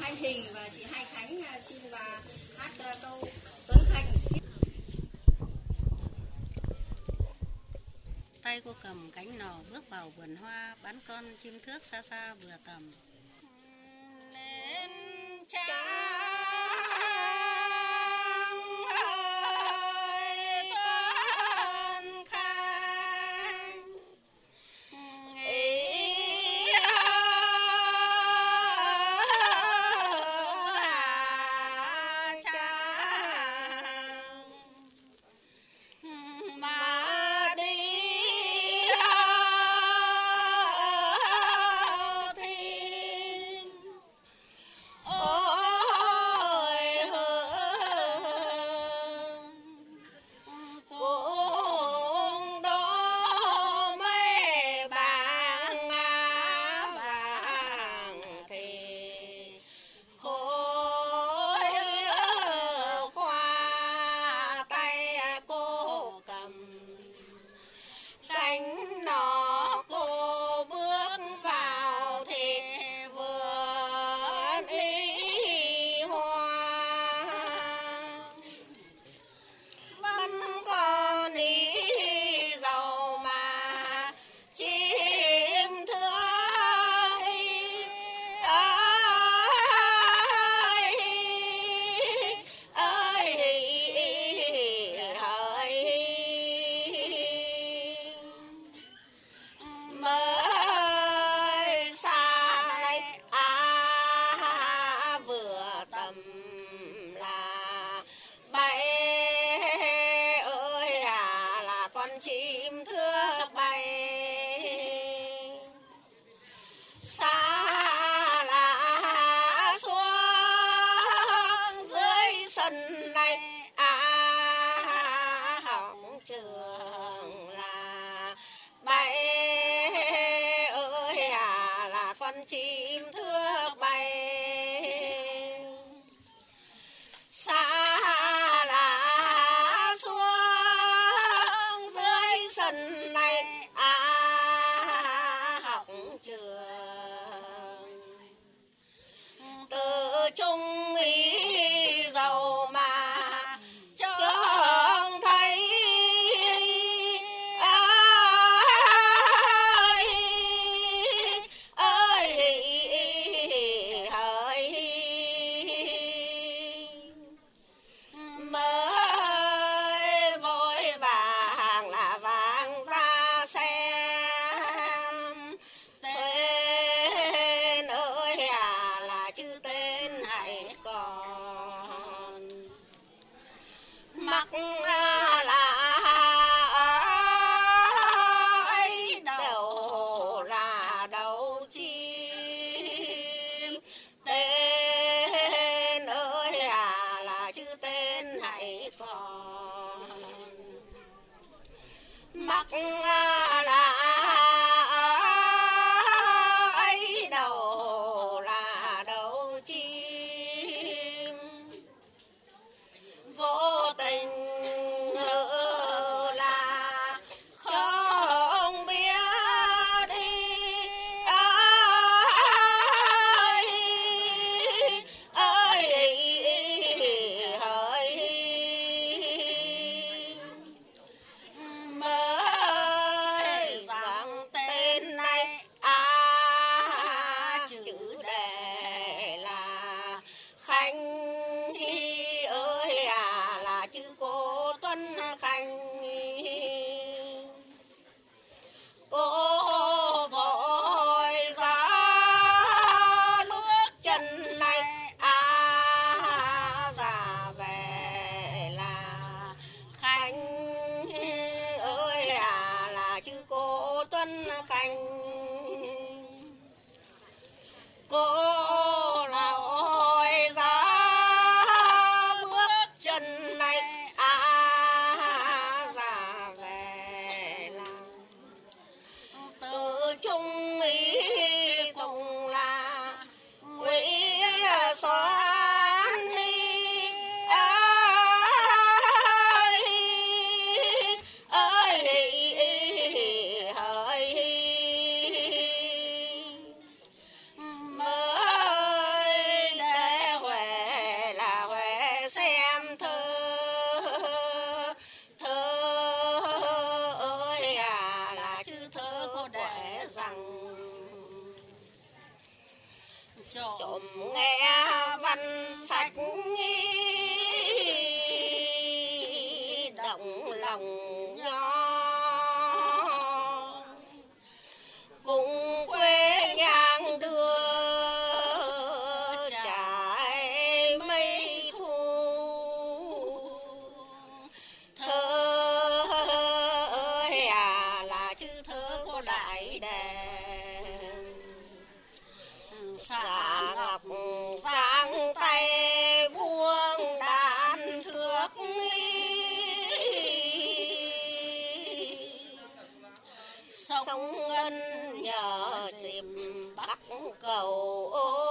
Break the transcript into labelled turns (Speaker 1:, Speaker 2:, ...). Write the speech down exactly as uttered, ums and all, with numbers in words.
Speaker 1: Hai Hình và chị Hai Khánh xin bà hát câu Tuấn Khanh.
Speaker 2: Tay cô cầm cánh nỏ bước vào vườn hoa, bắn con chim thước xa xa vừa tầm. Nên cha chim thước bay xa lá xuống dưới sân này à hỏng trường là bay ơi à là con chim thước bay xa này à học trường từ trung ý giàu mà trông thấy ơi ơi hỡi mới vội vàng là vàng ra xem tên ơi à là chữ tên hạnh
Speaker 3: trộm nghe văn sách động lòng nho cùng quê nhang đưa trải mây thu thơ ơi à là chữ thơ của đại đèn xạ ngọc giang tay buông đàn thước sông ngân nhờ dìm bắc cầu